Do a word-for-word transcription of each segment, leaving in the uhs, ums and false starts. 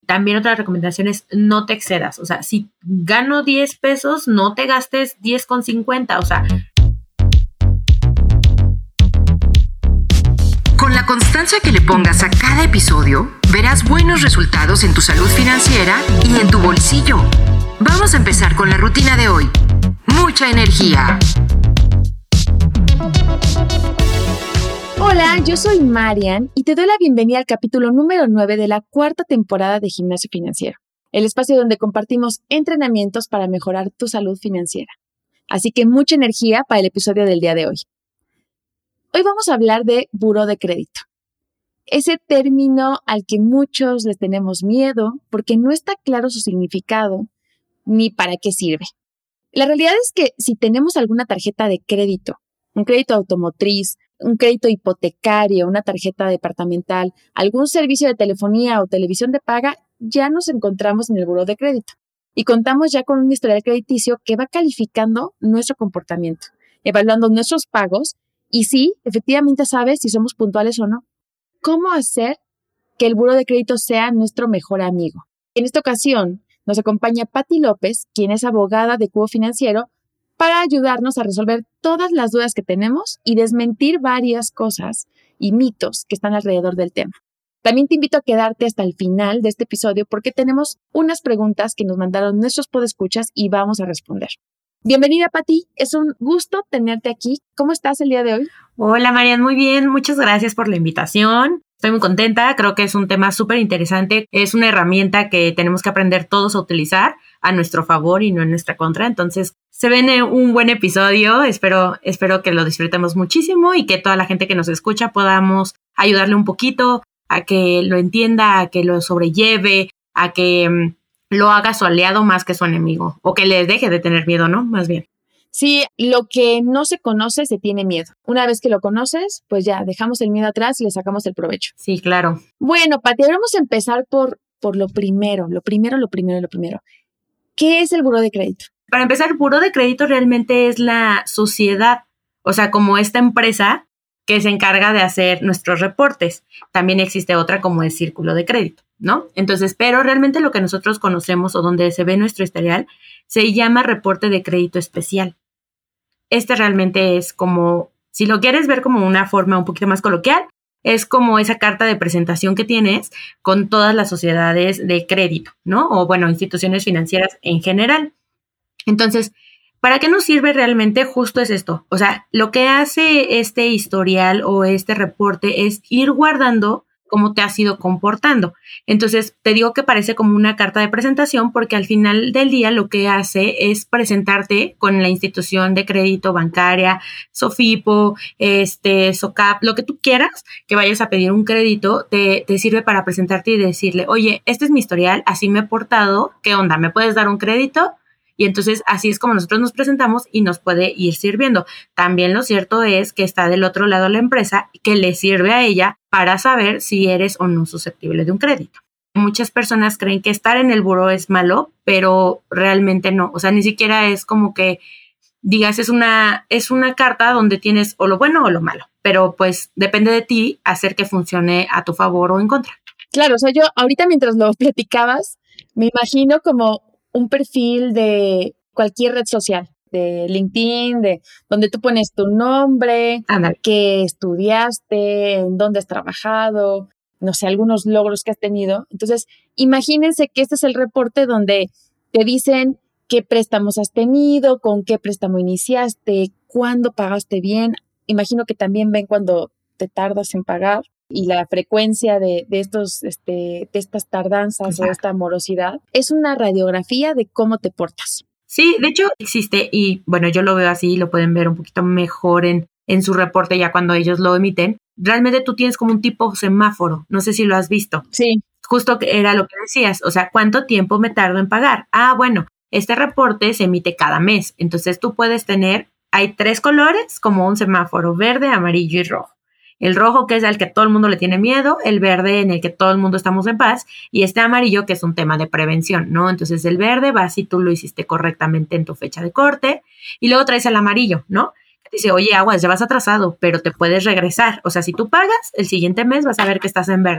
También otra recomendación es no te excedas. O sea, si gano diez pesos, no te gastes diez con cincuenta. O sea, con la constancia que le pongas a cada episodio, verás buenos resultados en tu salud financiera y en tu bolsillo. Vamos a empezar con la rutina de hoy. Mucha energía. Hola, yo soy Marian y te doy la bienvenida al capítulo número nueve de la cuarta temporada de Gimnasio Financiero, el espacio donde compartimos entrenamientos para mejorar tu salud financiera. Así que mucha energía para el episodio del día de hoy. Hoy vamos a hablar de buró de crédito. Ese término al que muchos les tenemos miedo porque no está claro su significado ni para qué sirve. La realidad es que si tenemos alguna tarjeta de crédito, un crédito automotriz, un crédito hipotecario, una tarjeta departamental, algún servicio de telefonía o televisión de paga, ya nos encontramos en el buró de crédito y contamos ya con un historial crediticio que va calificando nuestro comportamiento, evaluando nuestros pagos y sí, efectivamente sabes si somos puntuales o no. ¿Cómo hacer que el buró de crédito sea nuestro mejor amigo? En esta ocasión nos acompaña Pati López, quien es abogada de Cubo Financiero, para ayudarnos a resolver todas las dudas que tenemos y desmentir varias cosas y mitos que están alrededor del tema. También te invito a quedarte hasta el final de este episodio porque tenemos unas preguntas que nos mandaron nuestros podescuchas y vamos a responder. Bienvenida, Pati. Es un gusto tenerte aquí. ¿Cómo estás el día de hoy? Hola, Marian. Muy bien. Muchas gracias por la invitación. Estoy muy contenta. Creo que es un tema súper interesante. Es una herramienta que tenemos que aprender todos a utilizar a nuestro favor y no en nuestra contra. Entonces, se viene un buen episodio. Espero, espero que lo disfrutemos muchísimo y que toda la gente que nos escucha podamos ayudarle un poquito a que lo entienda, a que lo sobrelleve, a que um, lo haga su aliado más que su enemigo o que le deje de tener miedo, ¿no? Más bien. Sí, lo que no se conoce se tiene miedo. Una vez que lo conoces, pues ya dejamos el miedo atrás y le sacamos el provecho. Sí, claro. Bueno, Pati, ahora vamos a empezar por, por lo primero, lo primero, lo primero, lo primero. ¿Qué es el buró de crédito? Para empezar, el buró de crédito realmente es la sociedad, o sea, como esta empresa que se encarga de hacer nuestros reportes. También existe otra como el círculo de crédito, ¿no? Entonces, pero realmente lo que nosotros conocemos o donde se ve nuestro historial se llama reporte de crédito especial. Este realmente es como, si lo quieres ver como una forma un poquito más coloquial, es como esa carta de presentación que tienes con todas las sociedades de crédito, ¿no? O bueno, instituciones financieras en general. Entonces, ¿para qué nos sirve realmente? Justo es esto. O sea, lo que hace este historial o este reporte es ir guardando cómo te has ido comportando. Entonces, te digo que parece como una carta de presentación porque al final del día lo que hace es presentarte con la institución de crédito bancaria, Sofipo, este, SOCAP, lo que tú quieras, que vayas a pedir un crédito, te, te sirve para presentarte y decirle, oye, este es mi historial, así me he portado, ¿qué onda? ¿Me puedes dar un crédito? Y entonces así es como nosotros nos presentamos y nos puede ir sirviendo. También lo cierto es que está del otro lado la empresa que le sirve a ella para saber si eres o no susceptible de un crédito. Muchas personas creen que estar en el buró es malo, pero realmente no. O sea, ni siquiera es como que digas, es una, es una carta donde tienes o lo bueno o lo malo. Pero pues depende de ti hacer que funcione a tu favor o en contra. Claro, o sea, yo ahorita mientras lo platicabas, me imagino como un perfil de cualquier red social, de LinkedIn, de donde tú pones tu nombre, Ándale. qué estudiaste, en dónde has trabajado, no sé, algunos logros que has tenido. Entonces, imagínense que este es el reporte donde te dicen qué préstamos has tenido, con qué préstamo iniciaste, cuándo pagaste bien. Imagino que también ven cuando te tardas en pagar y la frecuencia de, de, estos, este, de estas tardanzas. Exacto. O esta morosidad. Es una radiografía de cómo te portas. Sí, de hecho existe y bueno, yo lo veo así, lo pueden ver un poquito mejor en, en su reporte ya cuando ellos lo emiten. Realmente tú tienes como un tipo semáforo, no sé si lo has visto. Sí. Justo que era lo que decías, o sea, ¿cuánto tiempo me tardo en pagar? Ah, bueno, este reporte se emite cada mes, entonces tú puedes tener, hay tres colores como un semáforo, verde, amarillo y rojo. El rojo, que es al que todo el mundo le tiene miedo, el verde en el que todo el mundo estamos en paz, y este amarillo que es un tema de prevención, ¿no? Entonces el verde va si tú lo hiciste correctamente en tu fecha de corte, y luego traes el amarillo, ¿no? Que dice, oye, aguas, ya vas atrasado, pero te puedes regresar. O sea, si tú pagas, el siguiente mes vas a ver que estás en verde.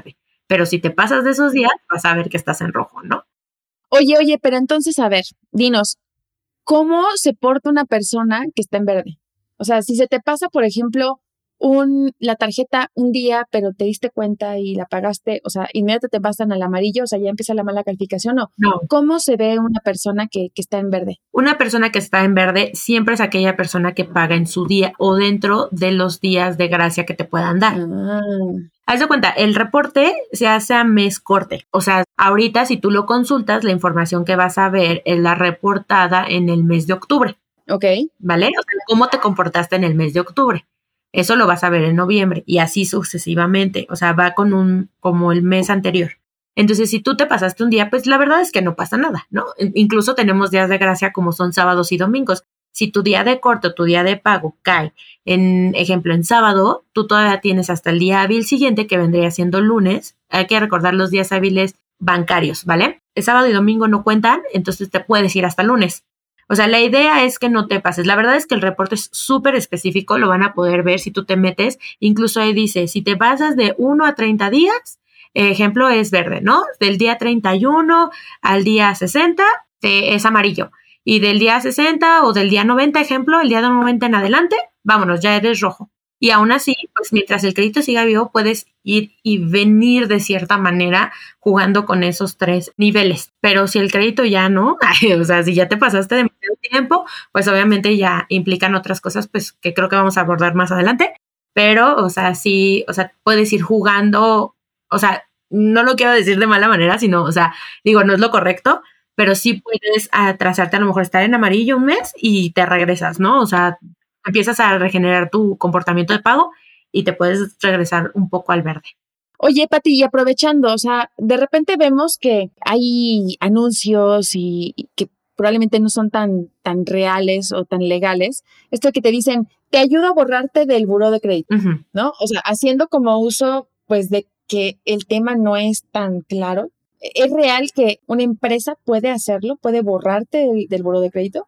Pero si te pasas de esos días, vas a ver que estás en rojo, ¿no? Oye, oye, pero entonces, a ver, dinos, ¿cómo se porta una persona que está en verde? O sea, si se te pasa, por ejemplo, un, la tarjeta un día, pero te diste cuenta y la pagaste, o sea, inmediatamente te pasan al amarillo, o sea, ya empieza la mala calificación, ¿no? No. ¿Cómo se ve una persona que, que está en verde? Una persona que está en verde siempre es aquella persona que paga en su día o dentro de los días de gracia que te puedan dar. Ah. Haz de cuenta, el reporte se hace a mes corte. O sea, ahorita si tú lo consultas, la información que vas a ver es la reportada en el mes de octubre. Ok. ¿Vale? O sea, cómo te comportaste en el mes de octubre. Eso lo vas a ver en noviembre y así sucesivamente. O sea, va con un, como el mes anterior. Entonces, si tú te pasaste un día, pues la verdad es que no pasa nada, ¿no? Incluso tenemos días de gracia como son sábados y domingos. Si tu día de corte o tu día de pago cae, en ejemplo, en sábado, tú todavía tienes hasta el día hábil siguiente, que vendría siendo lunes. Hay que recordar los días hábiles bancarios, ¿vale? El sábado y domingo no cuentan, entonces te puedes ir hasta lunes. O sea, la idea es que no te pases. La verdad es que el reporte es súper específico, lo van a poder ver si tú te metes. Incluso ahí dice, si te pasas de uno a treinta días, ejemplo es verde, ¿no? Del día treinta y uno al día sesenta te, es amarillo. Y del día sesenta o del día noventa, ejemplo, el día de noventa en adelante, vámonos, ya eres rojo. Y aún así, pues mientras el crédito siga vivo, puedes ir y venir de cierta manera jugando con esos tres niveles. Pero si el crédito ya no, o sea, si ya te pasaste demasiado tiempo, pues obviamente ya implican otras cosas, pues que creo que vamos a abordar más adelante. Pero, o sea, sí, o sea, puedes ir jugando, o sea, no lo quiero decir de mala manera, sino, o sea, digo, no es lo correcto, pero sí puedes atrasarte, a lo mejor estar en amarillo un mes y te regresas, ¿no? O sea, empiezas a regenerar tu comportamiento de pago y te puedes regresar un poco al verde. Oye, Pati, y aprovechando, o sea, de repente vemos que hay anuncios y, y que probablemente no son tan, tan reales o tan legales. Esto que te dicen, te ayuda a borrarte del buró de crédito, uh-huh. ¿no? O sea, haciendo como uso, pues, de que el tema no es tan claro. ¿Es real que una empresa puede hacerlo? ¿Puede borrarte del, del buró de crédito?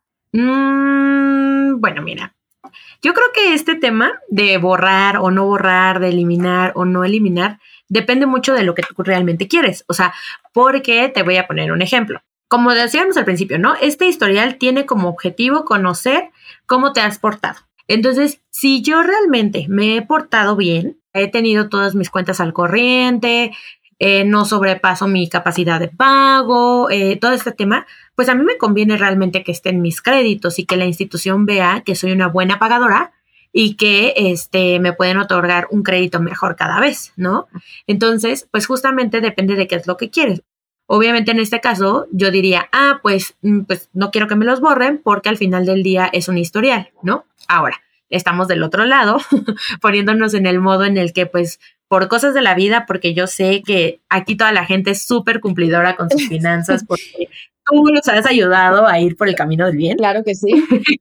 Mm, bueno, mira. Yo creo que este tema de borrar o no borrar, de eliminar o no eliminar, depende mucho de lo que tú realmente quieres. O sea, porque te voy a poner un ejemplo. Como decíamos al principio, ¿no? Este historial tiene como objetivo conocer cómo te has portado. Entonces, si yo realmente me he portado bien, he tenido todas mis cuentas al corriente, eh, no sobrepaso mi capacidad de pago, eh, todo este tema, pues a mí me conviene realmente que estén mis créditos y que la institución vea que soy una buena pagadora y que este, me pueden otorgar un crédito mejor cada vez, ¿no? Entonces, pues justamente depende de qué es lo que quieres. Obviamente en este caso yo diría, ah, pues, pues no quiero que me los borren porque al final del día es un historial, ¿no? Ahora, estamos del otro lado, poniéndonos en el modo en el que pues por cosas de la vida, porque yo sé que aquí toda la gente es súper cumplidora con sus finanzas porque tú los has ayudado a ir por el camino del bien. Claro que sí.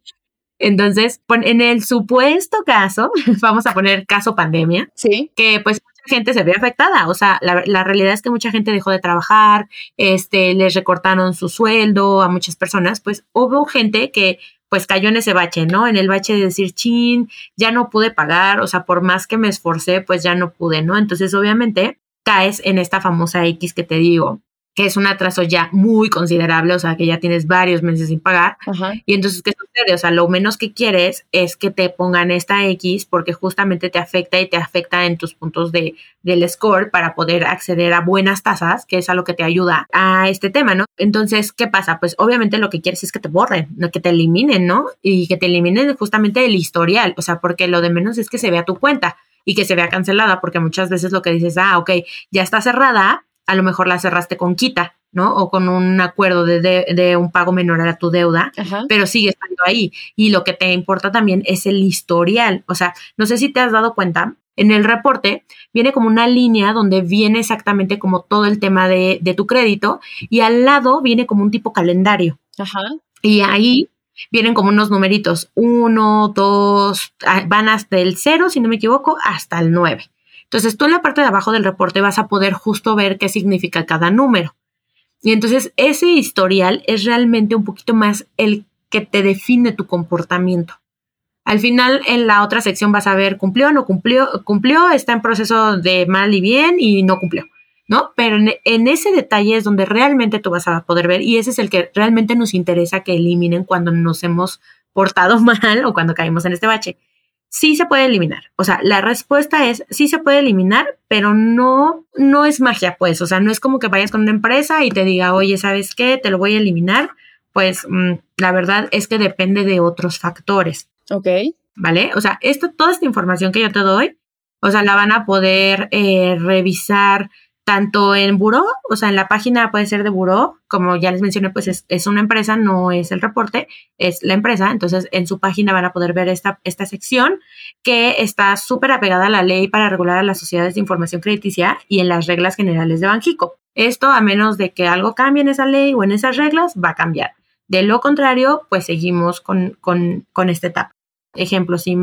Entonces, en el supuesto caso, vamos a poner caso pandemia, sí, que pues mucha gente se ve afectada. O sea, la, la realidad es que mucha gente dejó de trabajar, este, les recortaron su sueldo a muchas personas, pues hubo gente que pues cayó en ese bache, ¿no? En el bache de decir, chin, ya no pude pagar, o sea, por más que me esforcé, pues ya no pude, ¿no? Entonces, obviamente, caes en esta famosa X que te digo, que es un atraso ya muy considerable, o sea, que ya tienes varios meses sin pagar. Ajá. Y entonces, ¿qué sucede? O sea, lo menos que quieres es que te pongan esta X porque justamente te afecta y te afecta en tus puntos de, del score para poder acceder a buenas tasas, que es a lo que te ayuda a este tema, ¿no? Entonces, ¿qué pasa? Pues obviamente lo que quieres es que te borren, no que te eliminen, ¿no? Y que te eliminen justamente el historial, o sea, porque lo de menos es que se vea tu cuenta y que se vea cancelada, porque muchas veces lo que dices, ah, ok, ya está cerrada, a lo mejor la cerraste con quita, ¿no? O con un acuerdo de, de, de un pago menor a tu deuda, Ajá. pero sigue estando ahí. Y lo que te importa también es el historial. O sea, no sé si te has dado cuenta, en el reporte viene como una línea donde viene exactamente como todo el tema de, de tu crédito y al lado viene como un tipo calendario. Ajá. Y ahí vienen como unos numeritos, uno, dos, van hasta el cero, si no me equivoco, hasta el nueve. Entonces, tú en la parte de abajo del reporte vas a poder justo ver qué significa cada número. Y entonces, ese historial es realmente un poquito más el que te define tu comportamiento. Al final, en la otra sección vas a ver cumplió, no cumplió, cumplió, está en proceso de mal y bien y no cumplió. ¿no? Pero en, en ese detalle es donde realmente tú vas a poder ver y ese es el que realmente nos interesa que eliminen cuando nos hemos portado mal o cuando caímos en este bache. Sí se puede eliminar. O sea, la respuesta es sí se puede eliminar, pero no, no es magia, pues. O sea, no es como que vayas con una empresa y te diga, oye, ¿sabes qué? Te lo voy a eliminar. Pues mmm, la verdad es que depende de otros factores. Ok. ¿Vale? O sea, esto, toda esta información que yo te doy, o sea, la van a poder eh, revisar tanto en buró, o sea, en la página puede ser de buró, como ya les mencioné, pues es, es una empresa, no es el reporte, es la empresa, entonces en su página van a poder ver esta, esta sección que está súper apegada a la ley para regular a las sociedades de información crediticia y en las reglas generales de Banxico. Esto, a menos de que algo cambie en esa ley o en esas reglas, va a cambiar. De lo contrario, pues seguimos con, con, con esta etapa. Ejemplo, si...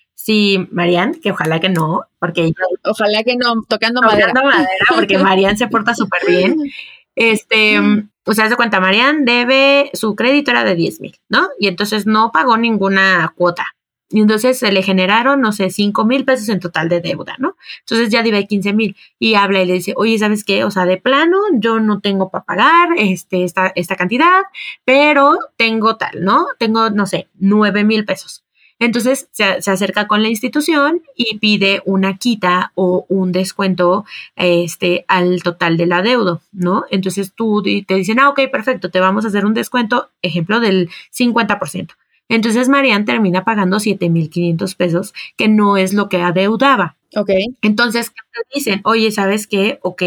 Sí, Marian, que ojalá que no, porque ella... Ojalá que no, tocando, tocando madera. madera, porque Marian se porta súper bien. Este, o sea, se cuenta, Marian debe, su crédito era de diez mil, ¿no? Y entonces no pagó ninguna cuota. Y entonces se le generaron, no sé, cinco mil pesos en total de deuda, ¿no? Entonces ya debe quince mil. Y habla y le dice, oye, ¿sabes qué? O sea, de plano, yo no tengo para pagar este, esta, esta cantidad, pero tengo tal, ¿no? Tengo, no sé, nueve mil pesos. Entonces se, se acerca con la institución y pide una quita o un descuento este, al total del adeudo, ¿no? Entonces tú te dicen, ah, ok, perfecto, te vamos a hacer un descuento, ejemplo, del cincuenta por ciento. Entonces Marian termina pagando siete mil quinientos pesos, que no es lo que adeudaba. Ok. Entonces, ¿qué te dicen? Oye, ¿sabes qué? Ok,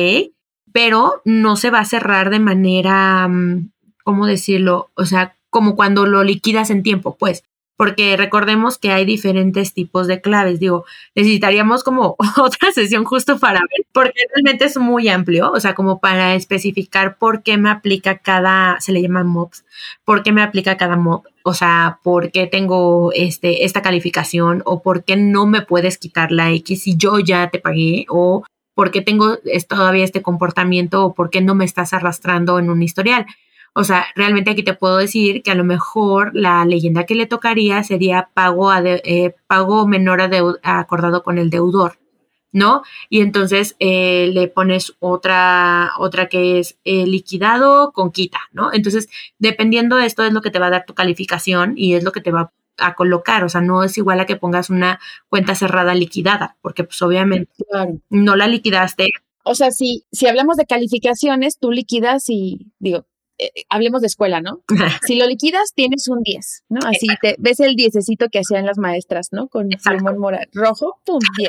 pero no se va a cerrar de manera, ¿cómo decirlo? O sea, como cuando lo liquidas en tiempo, pues. Porque recordemos que hay diferentes tipos de claves. Digo, necesitaríamos como otra sesión justo para ver, porque realmente es muy amplio, o sea, como para especificar por qué me aplica cada, se le llama M O Ps, por qué me aplica cada M O P, o sea, por qué tengo este, esta calificación o por qué no me puedes quitar la X si yo ya te pagué o por qué tengo todavía este comportamiento o por qué no me estás arrastrando en un historial. O sea, realmente aquí te puedo decir que a lo mejor la leyenda que le tocaría sería pago, ade- eh, pago menor adeu- acordado con el deudor, ¿no? Y entonces eh, le pones otra, otra que es eh, liquidado con quita, ¿no? Entonces, dependiendo de esto es lo que te va a dar tu calificación y es lo que te va a colocar. O sea, no es igual a que pongas una cuenta cerrada liquidada, porque pues obviamente Claro. no la liquidaste. O sea, si, si hablamos de calificaciones, tú liquidas y, digo, Eh, hablemos de escuela, ¿no? Si lo liquidas, tienes un diez, ¿no? Así te ves el diececito que hacían las maestras, ¿no? Con plumón mora- rojo, pum, diez.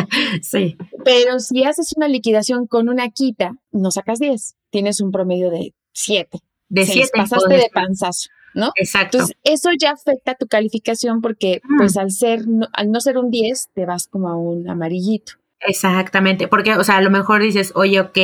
Sí. Pero si haces una liquidación con una quita, no sacas diez, tienes un promedio de siete. De siete. Pasaste de panzazo, ¿no? Exacto. Entonces, eso ya afecta tu calificación porque, mm. pues, al ser, no, al no ser un diez, te vas como a un amarillito. Exactamente, porque, o sea, a lo mejor dices, oye, ok,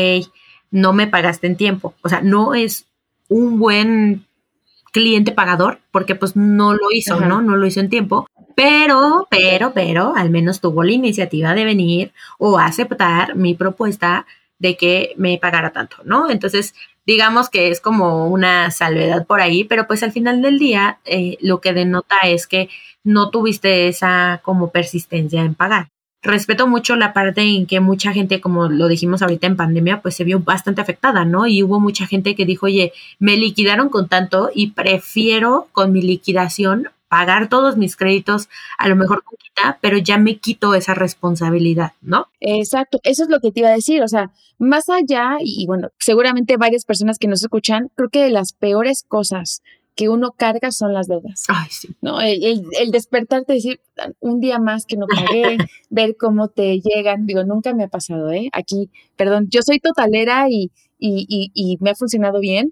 no me pagaste en tiempo. O sea, no es un buen cliente pagador, porque pues no lo hizo, Ajá. ¿no? No lo hizo en tiempo, pero, pero, pero, al menos tuvo la iniciativa de venir o aceptar mi propuesta de que me pagara tanto, ¿no? Entonces, digamos que es como una salvedad por ahí, pero pues al final del día, eh, lo que denota es que no tuviste esa como persistencia en pagar. Respeto mucho la parte en que mucha gente, como lo dijimos ahorita en pandemia, pues se vio bastante afectada, ¿no? Y hubo mucha gente que dijo, oye, me liquidaron con tanto y prefiero con mi liquidación pagar todos mis créditos, a lo mejor con quita, pero ya me quito esa responsabilidad, ¿no? Exacto, eso es lo que te iba a decir, o sea, más allá, y bueno, seguramente varias personas que nos escuchan, creo que de las peores cosas que uno carga son las deudas. Ay, sí. ¿No? El, el, el despertarte y decir, un día más que no pagué, ver cómo te llegan, digo, nunca me ha pasado, ¿eh? Aquí, perdón, yo soy totalera y, y, y, y me ha funcionado bien,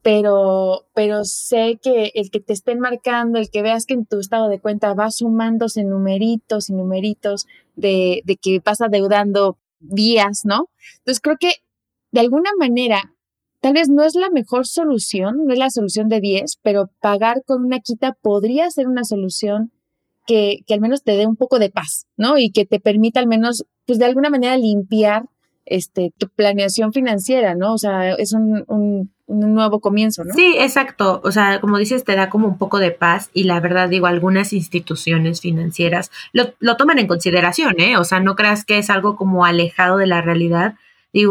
pero, pero sé que el que te estén marcando, el que veas que en tu estado de cuenta va sumándose numeritos y numeritos de, de que vas adeudando días, ¿no? Entonces creo que de alguna manera tal vez no es la mejor solución, no es la solución de diez, pero pagar con una quita podría ser una solución que, que al menos te dé un poco de paz, ¿no? Y que te permita al menos, pues de alguna manera limpiar este, tu planeación financiera, ¿no? O sea, es un, un, un nuevo comienzo, ¿no? Sí, exacto. O sea, como dices, te da como un poco de paz y la verdad, digo, algunas instituciones financieras lo, lo toman en consideración, ¿eh? O sea, no creas que es algo como alejado de la realidad. Digo,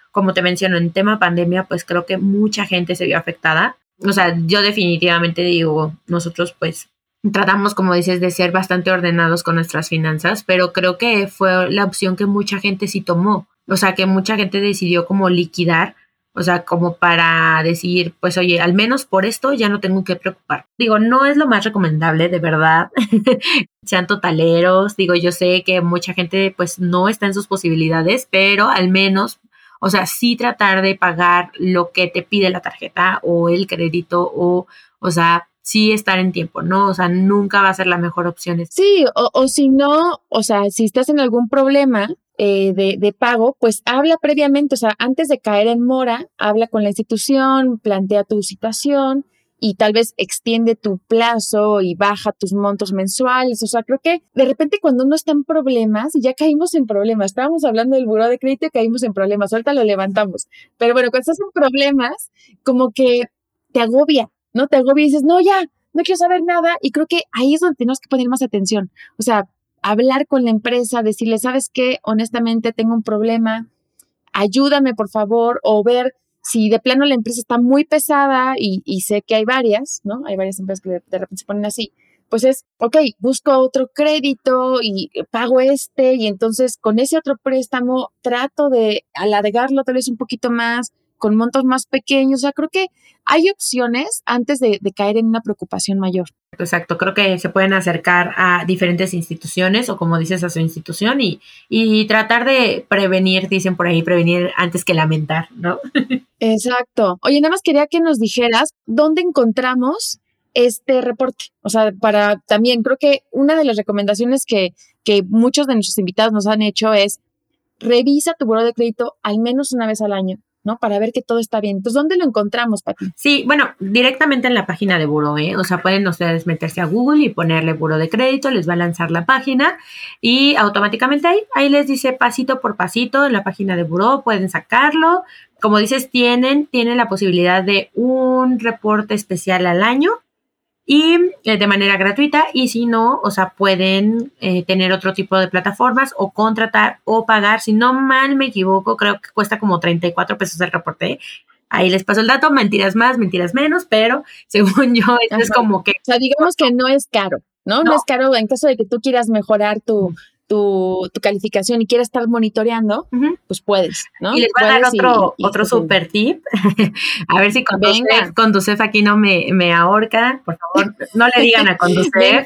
como te menciono, en tema pandemia, pues creo que mucha gente se vio afectada. O sea, yo definitivamente digo, nosotros pues tratamos, como dices, de ser bastante ordenados con nuestras finanzas, pero creo que fue la opción que mucha gente sí tomó. O sea, que mucha gente decidió como liquidar, o sea, como para decir, pues oye, al menos por esto ya no tengo que preocupar. Digo, no es lo más recomendable, de verdad, sean totaleros. Digo, yo sé que mucha gente pues no está en sus posibilidades, pero al menos, o sea, sí tratar de pagar lo que te pide la tarjeta o el crédito o, o sea, sí estar en tiempo, ¿no? O sea, nunca va a ser la mejor opción. Sí, o, o si no, o sea, si estás en algún problema eh, de, de pago, pues habla previamente, o sea, antes de caer en mora, habla con la institución, plantea tu situación y tal vez extiende tu plazo y baja tus montos mensuales. O sea, creo que de repente cuando uno está en problemas, ya caímos en problemas, estábamos hablando del buró de crédito y caímos en problemas, ahorita lo levantamos, pero bueno, cuando estás en problemas, como que te agobia, ¿no? Te agobia y dices, no, ya, no quiero saber nada. Y creo que ahí es donde tenemos que poner más atención. O sea, hablar con la empresa, decirle, ¿sabes qué? Honestamente tengo un problema, ayúdame por favor, o ver si de plano la empresa está muy pesada y, y sé que hay varias, ¿no? Hay varias empresas que de, de repente se ponen así. Pues es, ok, busco otro crédito y pago este y entonces con ese otro préstamo trato de alargarlo tal vez un poquito más, con montos más pequeños. O sea, creo que hay opciones antes de, de caer en una preocupación mayor. Exacto, creo que se pueden acercar a diferentes instituciones o como dices a su institución y, y tratar de prevenir, dicen por ahí, prevenir antes que lamentar, ¿no? Exacto. Oye, nada más quería que nos dijeras dónde encontramos este reporte. O sea, para también creo que una de las recomendaciones que, que muchos de nuestros invitados nos han hecho es revisa tu buró de crédito al menos una vez al año, ¿no? Para ver que todo está bien. Entonces, ¿dónde lo encontramos, Pati? Sí, bueno, directamente en la página de buró, ¿eh? O sea, pueden ustedes meterse a Google y ponerle buró de crédito, les va a lanzar la página y automáticamente ahí, ahí les dice pasito por pasito en la página de buró, pueden sacarlo. Como dices, tienen, tienen la posibilidad de un reporte especial al año y eh, de manera gratuita, y si no, o sea, pueden eh, tener otro tipo de plataformas o contratar o pagar. Si no mal me equivoco, creo que cuesta como treinta y cuatro pesos el reporte. Ahí les paso el dato, mentiras más, mentiras menos, pero según yo, esto es como que... O sea, digamos que no es caro, ¿no? No, no es caro en caso de que tú quieras mejorar tu... Tu, tu calificación y quieras estar monitoreando, uh-huh. pues puedes, ¿no? Y les voy a dar otro, y, y otro super tip. A ver si Conducef, Conducef aquí no me, me ahorca. Por favor, no le digan a Conducef.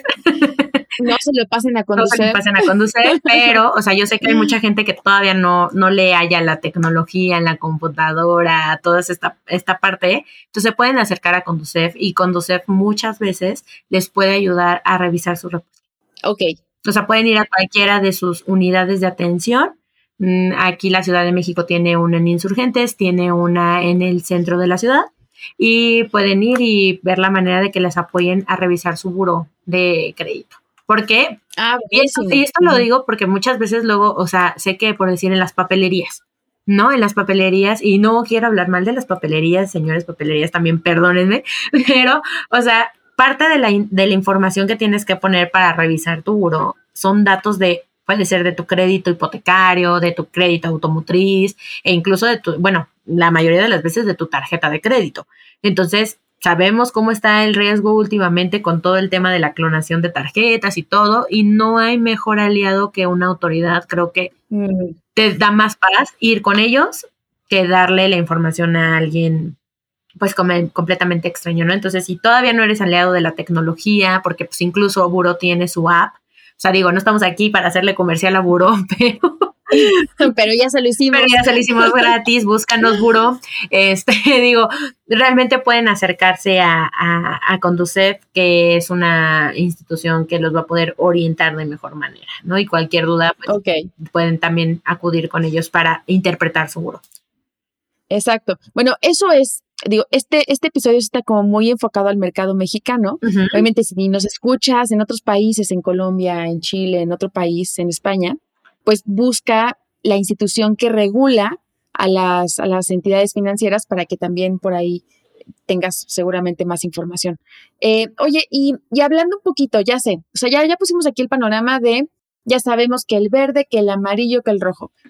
No se lo pasen a Conducef. No se lo pasen a Conducef, pero, o sea, yo sé que hay mucha gente que todavía no, no le halla la tecnología en la computadora, toda esta, esta parte. Entonces se pueden acercar a Conducef y Conducef muchas veces les puede ayudar a revisar su reporte. Ok. O sea, pueden ir a cualquiera de sus unidades de atención. Aquí la Ciudad de México tiene una en Insurgentes, tiene una en el centro de la ciudad y pueden ir y ver la manera de que les apoyen a revisar su buró de crédito. ¿Por qué? Ah, y esto, y esto uh-huh. lo digo porque muchas veces luego, o sea, sé que por decir en las papelerías, ¿no? En las papelerías, y no quiero hablar mal de las papelerías, señores papelerías, también perdónenme, pero, o sea, parte de la, de la información que tienes que poner para revisar tu buró son datos de, puede ser de tu crédito hipotecario, de tu crédito automotriz, e incluso de tu, bueno, la mayoría de las veces de tu tarjeta de crédito. Entonces, sabemos cómo está el riesgo últimamente con todo el tema de la clonación de tarjetas y todo, y no hay mejor aliado que una autoridad. Creo que mm. te da más paz ir con ellos que darle la información a alguien pues como completamente extraño, ¿no? Entonces, si todavía no eres aliado de la tecnología, porque pues incluso Buró tiene su app, o sea, digo, no estamos aquí para hacerle comercial a Buró, pero... pero ya se lo hicimos. Pero ya se lo hicimos gratis, búscanos Buró. Este, digo, realmente pueden acercarse a, a, a Conducef, que es una institución que los va a poder orientar de mejor manera, ¿no? Y cualquier duda, pues, okay. pueden también acudir con ellos para interpretar su Buró. Exacto. Bueno, eso es, digo, este, este episodio está como muy enfocado al mercado mexicano. Uh-huh. Obviamente, si nos escuchas en otros países, en Colombia, en Chile, en otro país, en España, pues busca la institución que regula a las, a las entidades financieras para que también por ahí tengas seguramente más información. Eh, oye, y, y hablando un poquito, ya sé, o sea, ya, ya pusimos aquí el panorama de, ya sabemos que el verde, que el amarillo, que el rojo.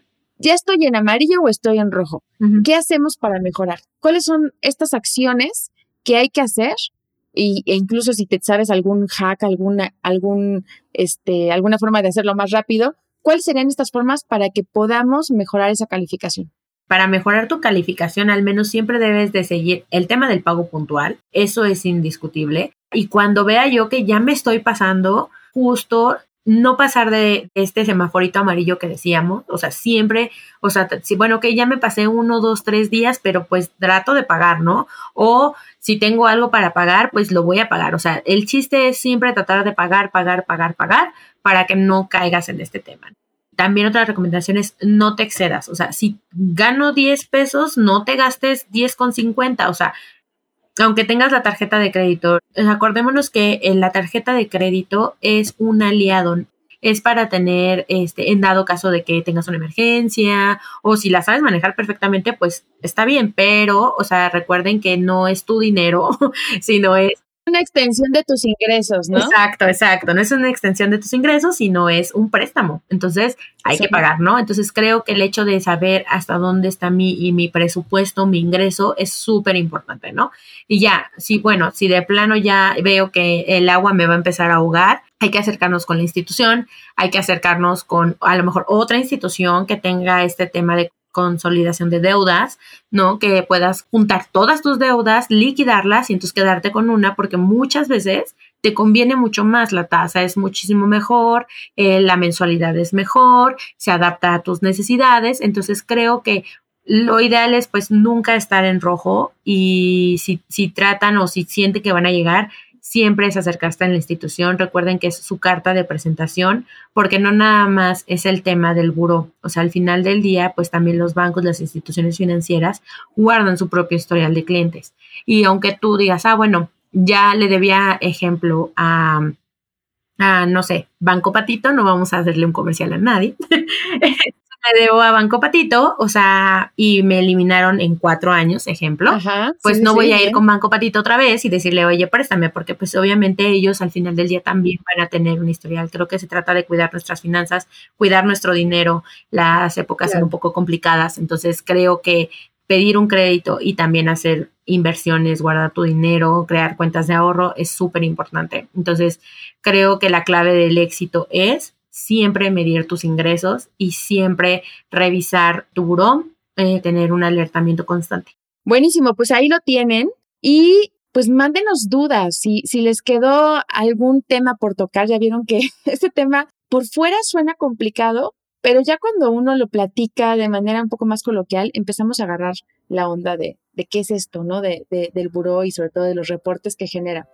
¿Ya estoy en amarillo o estoy en rojo? Uh-huh. ¿Qué hacemos para mejorar? ¿Cuáles son estas acciones que hay que hacer? Y, e incluso si te sabes algún hack, alguna, algún, este, alguna forma de hacerlo más rápido, ¿cuáles serían estas formas para que podamos mejorar esa calificación? Para mejorar tu calificación, al menos siempre debes de seguir el tema del pago puntual. Eso es indiscutible. Y cuando vea yo que ya me estoy pasando, justo no pasar de este semaforito amarillo que decíamos. O sea, siempre, o sea, si, bueno, que ya me pasé uno, dos, tres días, pero pues trato de pagar, ¿no? O si tengo algo para pagar, pues lo voy a pagar. O sea, el chiste es siempre tratar de pagar, pagar, pagar, pagar, para que no caigas en este tema. También otra recomendación es no te excedas. O sea, si gano diez pesos, no te gastes diez con cincuenta. O sea, aunque tengas la tarjeta de crédito, acordémonos que la tarjeta de crédito es un aliado. Es para tener, este, en dado caso de que tengas una emergencia, o si la sabes manejar perfectamente, pues está bien. Pero, o sea, recuerden que no es tu dinero, sino es una extensión de tus ingresos, ¿no? Exacto, exacto. No es una extensión de tus ingresos, sino es un préstamo. Entonces, hay sí. que pagar, ¿no? Entonces, creo que el hecho de saber hasta dónde está mi, y mi presupuesto, mi ingreso, es súper importante, ¿no? Y ya, si, bueno, si de plano ya veo que el agua me va a empezar a ahogar, hay que acercarnos con la institución, hay que acercarnos con, a lo mejor, otra institución que tenga este tema de consolidación de deudas, ¿no? Que puedas juntar todas tus deudas, liquidarlas y entonces quedarte con una, porque muchas veces te conviene mucho más, la tasa es muchísimo mejor, eh, la mensualidad es mejor, se adapta a tus necesidades. Entonces creo que lo ideal es pues nunca estar en rojo, y si, si tratan o si sienten que van a llegar, siempre es acercarse a la institución. Recuerden que es su carta de presentación, porque no nada más es el tema del buró. O sea, al final del día, pues también los bancos, las instituciones financieras guardan su propio historial de clientes. Y aunque tú digas, ah, bueno, ya le debía, ejemplo, a, a no sé, Banco Patito, no vamos a hacerle un comercial a nadie. Me debo a Banco Patito, o sea, y me eliminaron en cuatro años, ejemplo, Ajá, pues sí, no sí, voy a ir bien. Con Banco Patito otra vez y decirle, oye, préstame, porque pues obviamente ellos al final del día también van a tener un historial. Creo que se trata de cuidar nuestras finanzas, cuidar nuestro dinero. Las épocas claro. son un poco complicadas, entonces creo que pedir un crédito y también hacer inversiones, guardar tu dinero, crear cuentas de ahorro es súper importante. Entonces creo que la clave del éxito es siempre medir tus ingresos y siempre revisar tu buró, eh, tener un alertamiento constante. Buenísimo, pues ahí lo tienen. Y pues mándenos dudas. Si, si les quedó algún tema por tocar, ya vieron que este tema por fuera suena complicado, pero ya cuando uno lo platica de manera un poco más coloquial, empezamos a agarrar la onda de, de qué es esto, ¿no? De, de, del buró y sobre todo de los reportes que genera.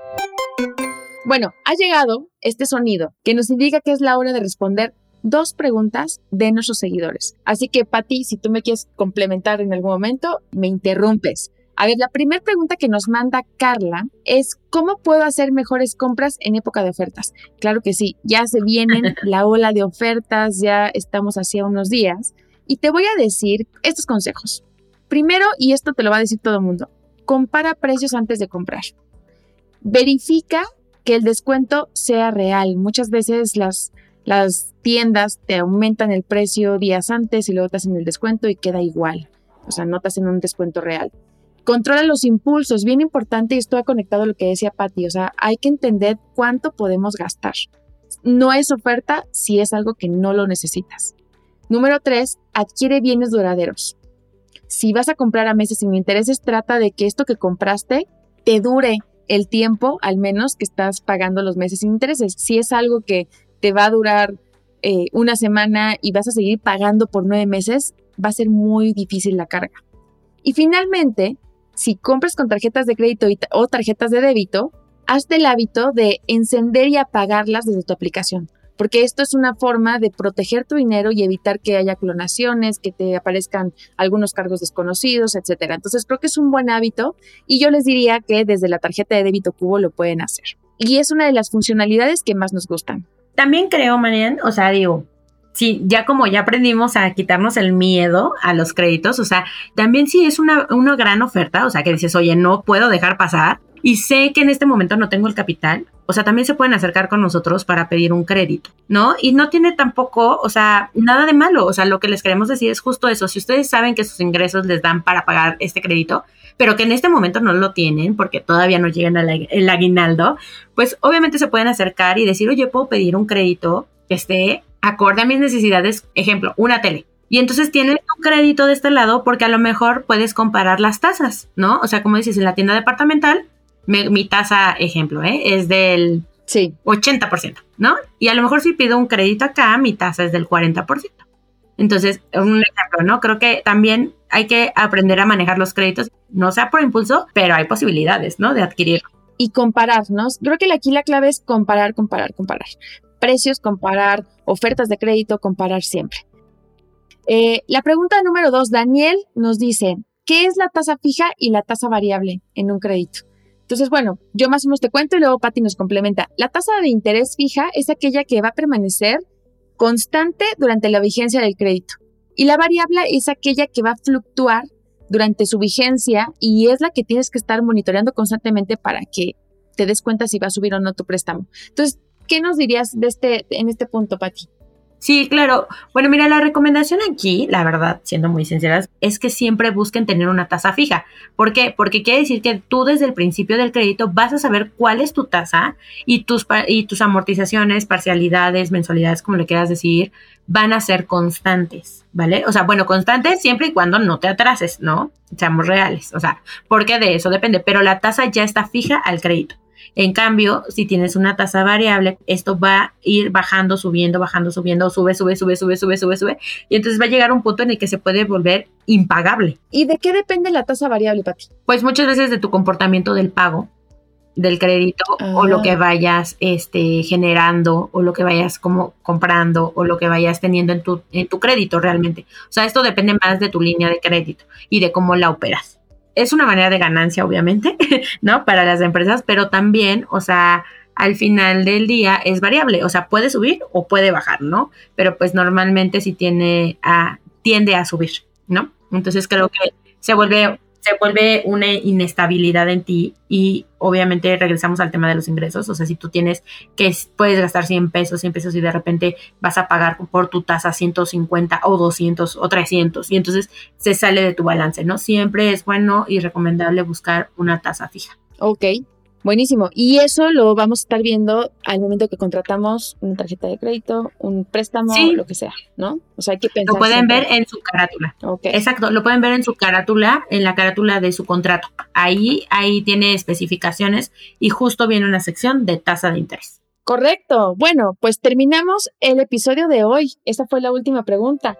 Bueno, ha llegado este sonido que nos indica que es la hora de responder dos preguntas de nuestros seguidores. Así que, Pati, si tú me quieres complementar en algún momento, me interrumpes. A ver, la primera pregunta que nos manda Carla es ¿cómo puedo hacer mejores compras en época de ofertas? Claro que sí, ya se vienen la ola de ofertas, ya estamos hacia unos días y te voy a decir estos consejos. Primero, y esto te lo va a decir todo el mundo, compara precios antes de comprar. Verifica que el descuento sea real. Muchas veces las, las tiendas te aumentan el precio días antes y luego te hacen el descuento y queda igual. O sea, no te hacen un descuento real. Controla los impulsos, bien importante, y esto ha conectado a lo que decía Pati. O sea, hay que entender cuánto podemos gastar. No es oferta si es algo que no lo necesitas. Número tres, adquiere bienes duraderos. Si vas a comprar a meses sin intereses, trata de que esto que compraste te dure el tiempo, al menos, que estás pagando los meses sin intereses. Si es algo que te va a durar eh, una semana y vas a seguir pagando por nueve meses, va a ser muy difícil la carga. Y finalmente, si compras con tarjetas de crédito y, o tarjetas de débito, hazte el hábito de encender y apagarlas desde tu aplicación, porque esto es una forma de proteger tu dinero y evitar que haya clonaciones, que te aparezcan algunos cargos desconocidos, etcétera. Entonces creo que es un buen hábito y yo les diría que desde la tarjeta de débito Cubo lo pueden hacer. Y es una de las funcionalidades que más nos gustan. También creo, Marian, o sea, digo, sí, ya como ya aprendimos a quitarnos el miedo a los créditos, o sea, también sí es una, una gran oferta, o sea, que dices, oye, no puedo dejar pasar. y sé que en este momento no tengo el capital, o sea, también se pueden acercar con nosotros para pedir un crédito, ¿no? Y no tiene tampoco, o sea, nada de malo. O sea, lo que les queremos decir es justo eso. Si ustedes saben que sus ingresos les dan para pagar este crédito, pero que en este momento no lo tienen porque todavía no llegan al aguinaldo, pues obviamente se pueden acercar y decir, oye, ¿puedo pedir un crédito que esté acorde a mis necesidades? Ejemplo, una tele. Y entonces tienes un crédito de este lado porque a lo mejor puedes comparar las tasas, ¿no? O sea, como dices, en la tienda departamental, Me, mi tasa, ejemplo, ¿eh? es del sí. ochenta por ciento, ¿no? Y a lo mejor si pido un crédito acá, mi tasa es del cuarenta por ciento. Entonces, un ejemplo, ¿no? Creo que también hay que aprender a manejar los créditos, no sea por impulso, pero hay posibilidades, ¿no? De adquirirlo. Y compararnos. Creo que aquí la clave es comparar, comparar, comparar. Precios, comparar, ofertas de crédito, comparar siempre. Eh, la pregunta número dos, Daniel nos dice, ¿qué es la tasa fija y la tasa variable en un crédito? Entonces, bueno, yo más o menos te cuento y luego Pati nos complementa. La tasa de interés fija es aquella que va a permanecer constante durante la vigencia del crédito. Y la variable es aquella que va a fluctuar durante su vigencia y es la que tienes que estar monitoreando constantemente para que te des cuenta si va a subir o no tu préstamo. Entonces, ¿qué nos dirías de este, en este punto, Pati? Sí, claro. Bueno, mira, la recomendación aquí, la verdad, siendo muy sinceras, es que siempre busquen tener una tasa fija. ¿Por qué? Porque quiere decir que tú desde el principio del crédito vas a saber cuál es tu tasa y tus, y tus amortizaciones, parcialidades, mensualidades, como le quieras decir, van a ser constantes, ¿vale? O sea, bueno, constantes siempre y cuando no te atrases, ¿no? Seamos reales, o sea, porque de eso depende, pero la tasa ya está fija al crédito. En cambio, si tienes una tasa variable, esto va a ir bajando, subiendo, bajando, subiendo, sube, sube, sube, sube, sube, sube, sube. Y entonces va a llegar un punto en el que se puede volver impagable. ¿Y de qué depende la tasa variable, Pati? Pues muchas veces de tu comportamiento del pago, del crédito, ah. o lo que vayas este, generando, o lo que vayas como comprando, o lo que vayas teniendo en tu, en tu crédito realmente. O sea, esto depende más de tu línea de crédito y de cómo la operas. Es una manera de ganancia, obviamente, ¿no? Para las empresas, pero también, o sea, al final del día es variable. O sea, puede subir o puede bajar, ¿no? Pero pues normalmente sí tiene a, tiende a subir, ¿no? Entonces creo que se vuelve, se vuelve una inestabilidad en ti y obviamente regresamos al tema de los ingresos. O sea, si tú tienes que puedes gastar cien pesos, cien pesos y de repente vas a pagar por tu tasa ciento cincuenta o doscientos o trescientos y entonces se sale de tu balance, ¿no? Siempre es bueno y recomendable buscar una tasa fija. Ok, buenísimo. Y eso lo vamos a estar viendo al momento que contratamos una tarjeta de crédito, un préstamo, sí. lo que sea, ¿no? O sea, hay que pensar. Lo pueden siempre. ver en su carátula. Okay. Exacto, lo pueden ver en su carátula, en la carátula de su contrato. Ahí, ahí tiene especificaciones y justo viene una sección de tasa de interés. Correcto. Bueno, pues terminamos el episodio de hoy. Esa fue la última pregunta.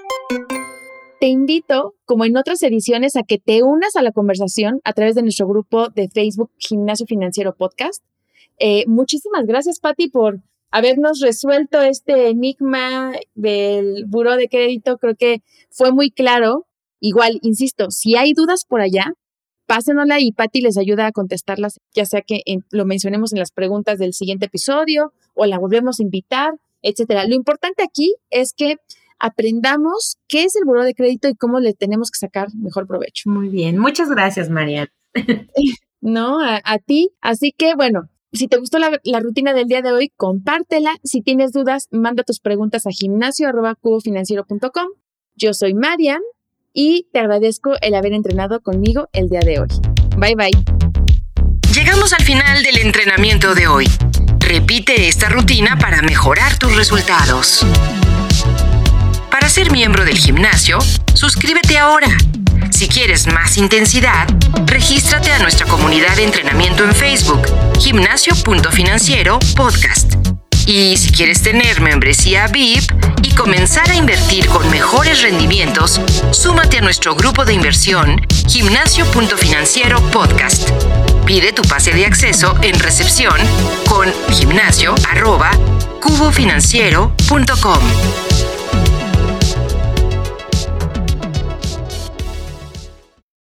Te invito, como en otras ediciones, a que te unas a la conversación a través de nuestro grupo de Facebook Gimnasio Financiero Podcast. Eh, muchísimas gracias, Pati, por habernos resuelto este enigma del buró de crédito. Creo que fue muy claro. Igual, insisto, si hay dudas por allá, pásenosla y Pati les ayuda a contestarlas, ya sea que en, lo mencionemos en las preguntas del siguiente episodio o la volvemos a invitar, etcétera. Lo importante aquí es que aprendamos qué es el buró de crédito y cómo le tenemos que sacar mejor provecho. Muy bien, muchas gracias, Mariana. No, a, a ti. Así que, bueno, si te gustó la, la rutina del día de hoy, compártela. Si tienes dudas, manda tus preguntas a gimnasio arroba cubo financiero punto com. Yo soy Marian y te agradezco el haber entrenado conmigo el día de hoy. Bye, bye. Llegamos al final del entrenamiento de hoy. Repite esta rutina para mejorar tus resultados. Para ser miembro del gimnasio, suscríbete ahora. Si quieres más intensidad, regístrate a nuestra comunidad de entrenamiento en Facebook, Gimnasio punto Financiero Podcast. Y si quieres tener membresía V I P y comenzar a invertir con mejores rendimientos, súmate a nuestro grupo de inversión, Gimnasio punto Financiero Podcast. Pide tu pase de acceso en recepción con gimnasio arroba cubo financiero punto com.